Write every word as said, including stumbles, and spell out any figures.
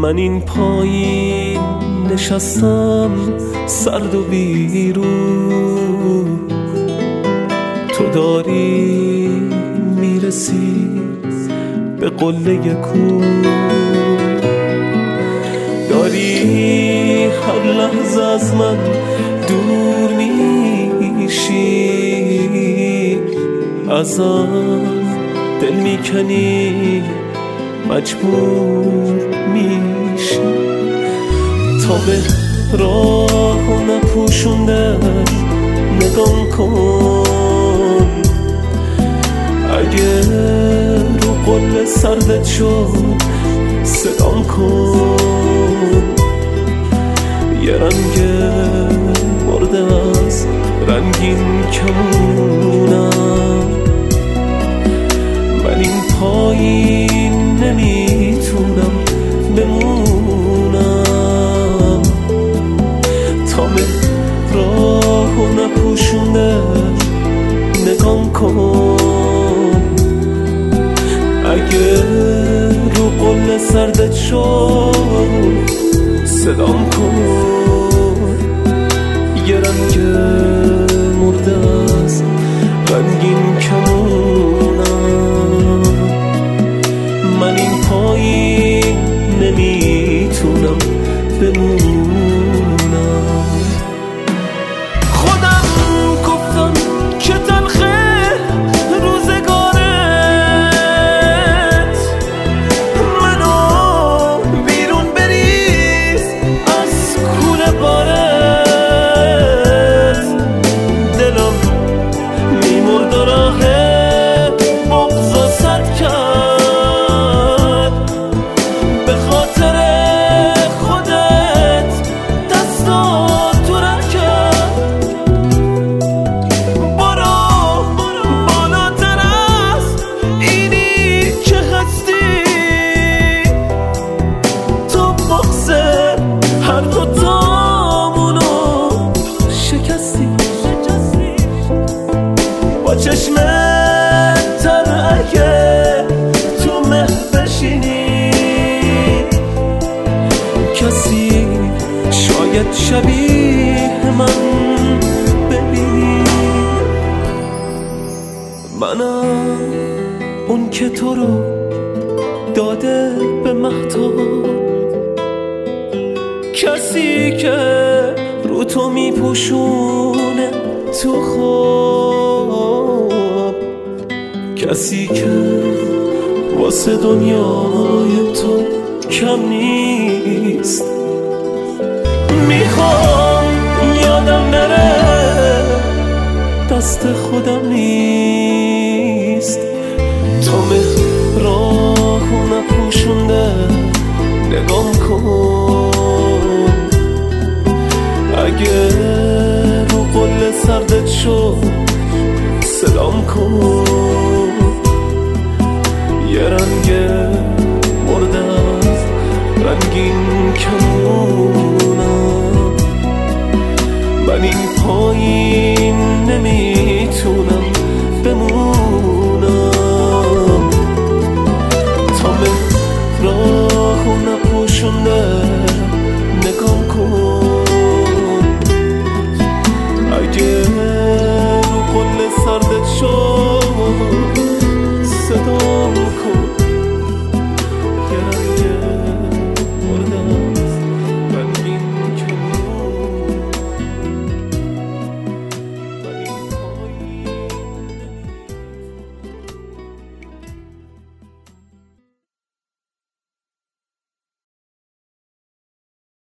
من این پایین نشستم سرد و بیرو، تو داری میرسی به قله کو، داری هر لحظه از من دور میشی، ازم دل میکنی مجبور میشی، تا به راه نپوشونده نگام کن، اگه رو قله سردت شد صدام کن، یه رنگ مرده از رنگین کمونم، من این پایین نمیتونم بمونم، تا راه و نپوشونده نگام کن، اگه رو قله سردت شد صدام کن، یه رنگ مرده از رنگین کمونم، من این پایین نمیتونم بمونم. خودم گفتم که تلخه روزگارت، منو بیرون بریز از کوره بارت، دلم میمرد و راه بغض و سد کرد، به خاطر خودت دستا تو رد کرد، برو بالاتر از اینی که هستی، تو بغض هر دوتامونو شکستی، با چشم تر اگه تو مه بشینی، کسی شاید شبیه من ببینی، منم اون که تو رو داده به مهتاب، کسی که رو تو میپوشونه تو خواب، کسی که واسه دنیای تو کم نیست، میخوام یادم نره دست خودم نیست، تا راه نپوشونده نگام کن، اگه رو قله سردت شد صدام کن، یه رنگ مرده از رنگین کمونم، من این پایین